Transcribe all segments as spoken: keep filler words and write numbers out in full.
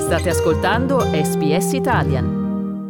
State ascoltando S B S Italian.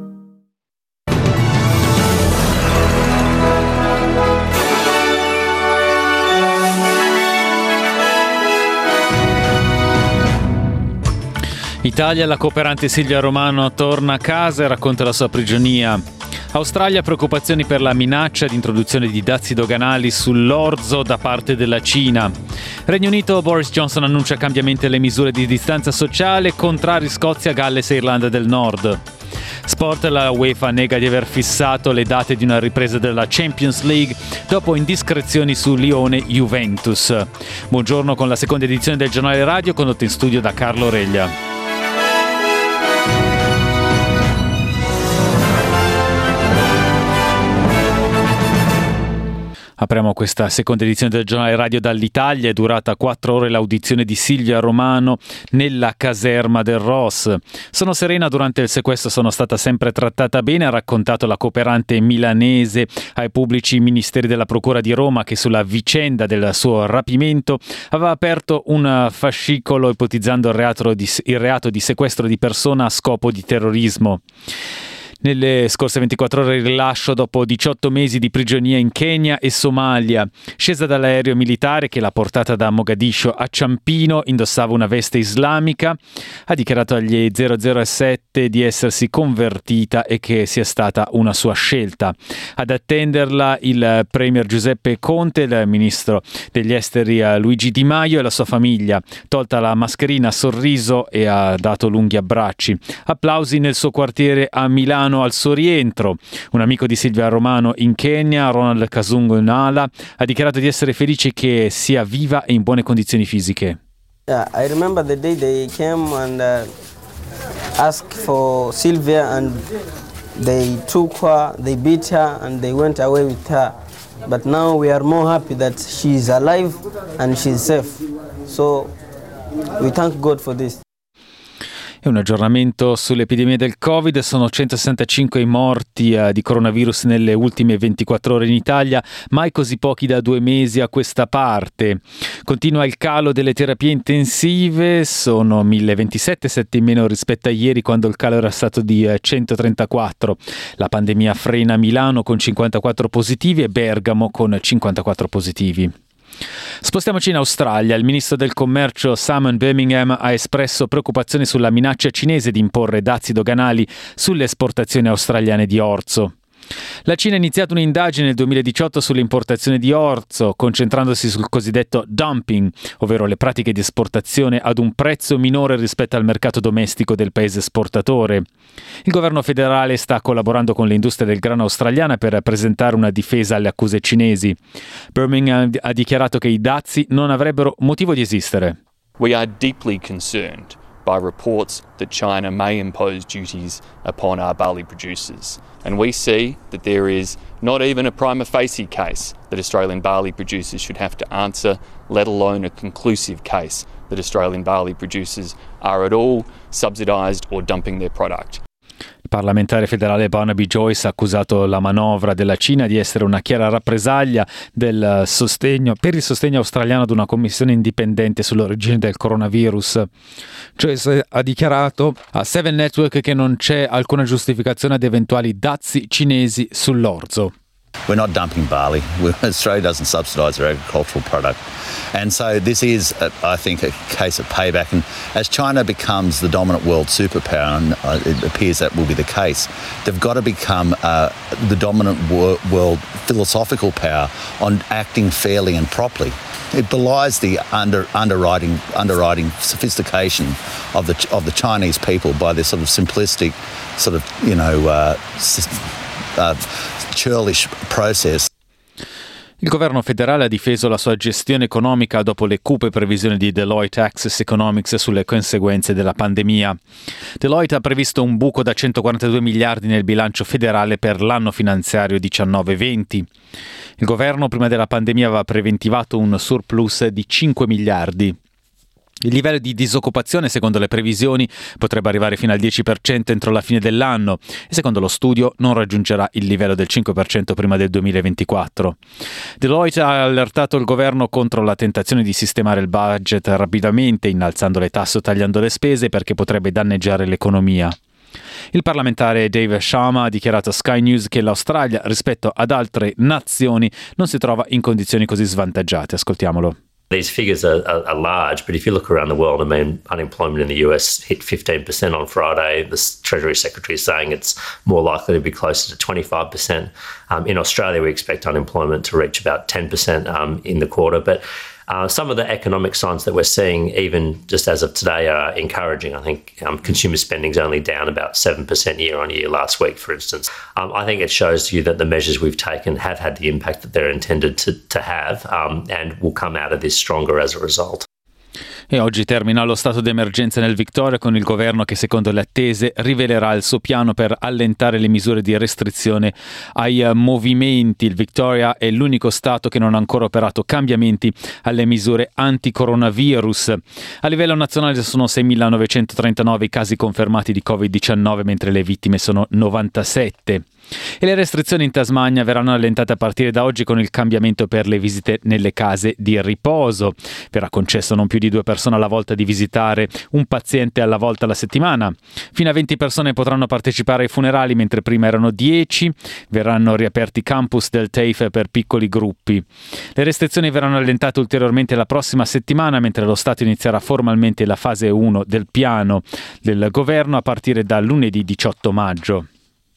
Italia, la cooperante Silvia Romano torna a casa e racconta la sua prigionia. Australia, preoccupazioni per la minaccia di introduzione di dazi doganali sull'orzo da parte della Cina. Regno Unito, Boris Johnson annuncia cambiamenti alle misure di distanza sociale, contrari Scozia, Galles e Irlanda del Nord. Sport, la UEFA nega di aver fissato le date di una ripresa della Champions League dopo indiscrezioni su Lione-Juventus. Buongiorno con la seconda edizione del Giornale Radio, condotto in studio da Carlo Reglia. Apriamo questa seconda edizione del Giornale Radio dall'Italia. È durata quattro ore l'audizione di Silvia Romano nella caserma del Ross. Sono serena, durante il sequestro sono stata sempre trattata bene, ha raccontato la cooperante milanese ai pubblici ministeri della Procura di Roma, che sulla vicenda del suo rapimento aveva aperto un fascicolo ipotizzando il reato di, il reato di sequestro di persona a scopo di terrorismo. Nelle scorse ventiquattro ore il rilascio dopo diciotto mesi di prigionia in Kenya e Somalia. Scesa dall'aereo militare che l'ha portata da Mogadiscio a Ciampino, indossava una veste islamica, ha dichiarato agli zero zero sette di essersi convertita e che sia stata una sua scelta. Ad attenderla il premier Giuseppe Conte, il ministro degli esteri Luigi Di Maio e la sua famiglia. Tolta la mascherina, ha sorriso e ha dato lunghi abbracci. Applausi nel suo quartiere a Milano al suo rientro. Un amico di Silvia Romano in Kenya, Ronald Kazungu Nala, ha dichiarato di essere felice che sia viva e in buone condizioni fisiche. Yeah, I remember the day they came and uh, asked for Sylvia and they took her, they beat her and they went away with her. But now we are more happy that she is alive and she is safe. So we thank God for this. E un aggiornamento sull'epidemia del Covid: sono centosessantacinque i morti eh, di coronavirus nelle ultime ventiquattro ore in Italia, mai così pochi da due mesi a questa parte. Continua il calo delle terapie intensive, sono mille ventisette, sette in meno rispetto a ieri quando il calo era stato di eh, centotrentaquattro. La pandemia frena Milano con cinquantaquattro positivi e Bergamo con cinquantaquattro positivi. Spostiamoci in Australia. Il ministro del commercio Simon Birmingham ha espresso preoccupazioni sulla minaccia cinese di imporre dazi doganali sulle esportazioni australiane di orzo. La Cina ha iniziato un'indagine nel duemiladiciotto sull'importazione di orzo, concentrandosi sul cosiddetto dumping, ovvero le pratiche di esportazione ad un prezzo minore rispetto al mercato domestico del paese esportatore. Il governo federale sta collaborando con l'industria del grano australiana per presentare una difesa alle accuse cinesi. Birmingham ha dichiarato che i dazi non avrebbero motivo di esistere. We are deeply concerned by reports that China may impose duties upon our barley producers. And we see that there is not even a prima facie case that Australian barley producers should have to answer, let alone a conclusive case that Australian barley producers are at all subsidised or dumping their product. Il parlamentare federale Barnaby Joyce ha accusato la manovra della Cina di essere una chiara rappresaglia del sostegno, per il sostegno australiano ad una commissione indipendente sull'origine del coronavirus. Joyce ha dichiarato a Seven Network che non c'è alcuna giustificazione ad eventuali dazi cinesi sull'orzo. We're not dumping barley. Australia doesn't subsidise our agricultural product. And so this is, uh, I think, a case of payback. And as China becomes the dominant world superpower, and uh, it appears that will be the case, they've got to become uh, the dominant wor- world philosophical power on acting fairly and properly. It belies the under, underwriting, underwriting sophistication of the of the Chinese people by this sort of simplistic, sort of, you know, uh, uh, churlish process. Il governo federale ha difeso la sua gestione economica dopo le cupe previsioni di Deloitte Access Economics sulle conseguenze della pandemia. Deloitte ha previsto un buco da centoquarantadue miliardi nel bilancio federale per l'anno finanziario diciannove venti. Il governo prima della pandemia aveva preventivato un surplus di cinque miliardi. Il livello di disoccupazione, secondo le previsioni, potrebbe arrivare fino al dieci per cento entro la fine dell'anno e secondo lo studio non raggiungerà il livello del cinque per cento prima del duemilaventiquattro. Deloitte ha allertato il governo contro la tentazione di sistemare il budget rapidamente, innalzando le tasse o tagliando le spese perché potrebbe danneggiare l'economia. Il parlamentare Dave Sharma ha dichiarato a Sky News che l'Australia, rispetto ad altre nazioni, non si trova in condizioni così svantaggiate. Ascoltiamolo. These figures are, are, are large, but if you look around the world, I mean, unemployment in the U S hit fifteen percent on Friday. The Treasury Secretary is saying it's more likely to be closer to twenty-five percent. Um, in Australia, we expect unemployment to reach about ten percent um, in the quarter. But uh, some of the economic signs that we're seeing, even just as of today, are encouraging. I think um, consumer spending is only down about seven percent year on year last week, for instance. Um, I think it shows you that the measures we've taken have had the impact that they're intended to, to have um, and will come out of this stronger as a result. E oggi termina lo stato d'emergenza nel Victoria con il governo che, secondo le attese, rivelerà il suo piano per allentare le misure di restrizione ai uh, movimenti. Il Victoria è l'unico stato che non ha ancora operato cambiamenti alle misure anti-coronavirus. A livello nazionale sono seimilanovecentotrentanove i casi confermati di covid diciannove, mentre le vittime sono novantasette. E le restrizioni in Tasmania verranno allentate a partire da oggi con il cambiamento per le visite nelle case di riposo. Verrà concesso non più di due persone alla volta di visitare un paziente alla volta alla settimana. Fino a venti persone potranno partecipare ai funerali, mentre prima erano dieci. Verranno riaperti i campus del TAFE per piccoli gruppi. Le restrizioni verranno allentate ulteriormente la prossima settimana, mentre lo Stato inizierà formalmente la fase uno del piano del governo a partire da lunedì diciotto maggio.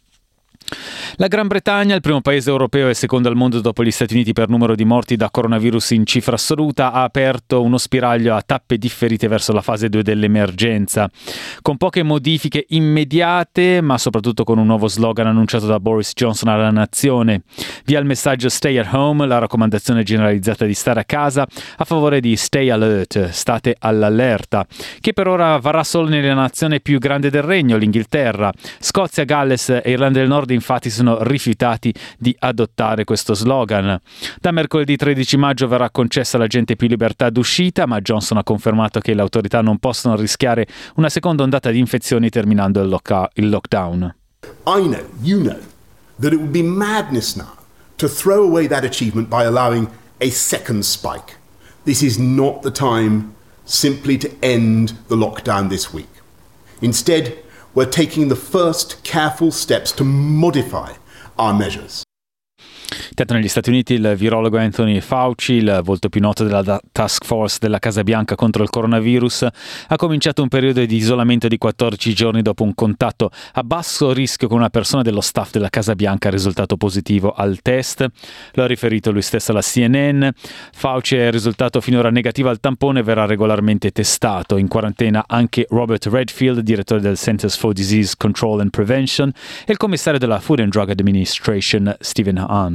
La Gran Bretagna, il primo paese europeo e secondo al mondo dopo gli Stati Uniti per numero di morti da coronavirus in cifra assoluta, ha aperto uno spiraglio a tappe differite verso la fase due dell'emergenza, con poche modifiche immediate, ma soprattutto con un nuovo slogan annunciato da Boris Johnson alla nazione. Via il messaggio Stay at Home, la raccomandazione generalizzata di stare a casa, a favore di Stay Alert, state all'allerta, che per ora varrà solo nella nazione più grande del regno, l'Inghilterra. Scozia, Galles e Irlanda del Nord infatti sono rifiutati di adottare questo slogan. Da mercoledì tredici maggio verrà concessa alla gente più libertà d'uscita, ma Johnson ha confermato che le autorità non possono rischiare una seconda ondata di infezioni terminando il, loca- il lockdown. I know, you know, that it would be madness now to throw away that achievement by allowing a second spike. This is not the time simply to end the lockdown this week. Instead, we're taking the first careful steps to modify our measures. Intanto negli Stati Uniti il virologo Anthony Fauci, il volto più noto della task force della Casa Bianca contro il coronavirus, ha cominciato un periodo di isolamento di quattordici giorni dopo un contatto a basso rischio con una persona dello staff della Casa Bianca risultato positivo al test. Lo ha riferito lui stesso alla C N N. Fauci è risultato finora negativo al tampone e verrà regolarmente testato. In quarantena anche Robert Redfield, direttore del Centers for Disease Control and Prevention, e il commissario della Food and Drug Administration Stephen Hahn.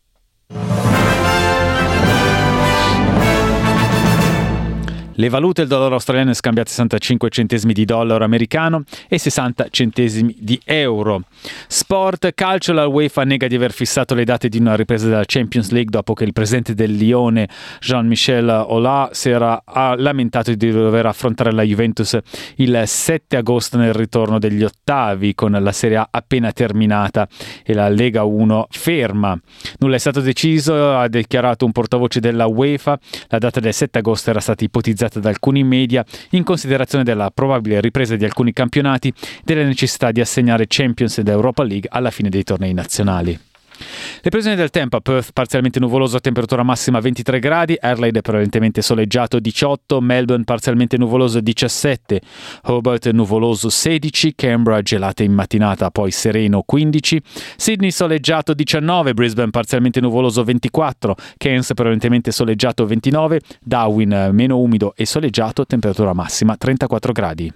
Le valute, il dollaro australiano è scambiato sessantacinque centesimi di dollaro americano e sessanta centesimi di euro. Sport, calcio, la UEFA nega di aver fissato le date di una ripresa della Champions League dopo che il presidente del Lione, Jean-Michel Aulas, si era lamentato di dover affrontare la Juventus il sette agosto nel ritorno degli ottavi, con la Serie A appena terminata e la Lega uno ferma. Nulla è stato deciso, ha dichiarato un portavoce della UEFA. La data del sette agosto era stata ipotizzata da alcuni media in considerazione della probabile ripresa di alcuni campionati e della necessità di assegnare Champions ed Europa League alla fine dei tornei nazionali. Le previsioni del tempo: a Perth parzialmente nuvoloso a temperatura massima ventitré gradi, Adelaide prevalentemente soleggiato diciotto, Melbourne parzialmente nuvoloso diciassette, Hobart nuvoloso sedici, Canberra gelata in mattinata poi sereno quindici, Sydney soleggiato diciannove, Brisbane parzialmente nuvoloso ventiquattro, Cairns prevalentemente soleggiato ventinove, Darwin meno umido e soleggiato, temperatura massima trentaquattro gradi.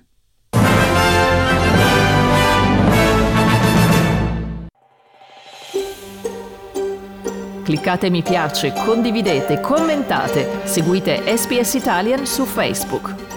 Cliccate mi piace, condividete, commentate, seguite S B S Italian su Facebook.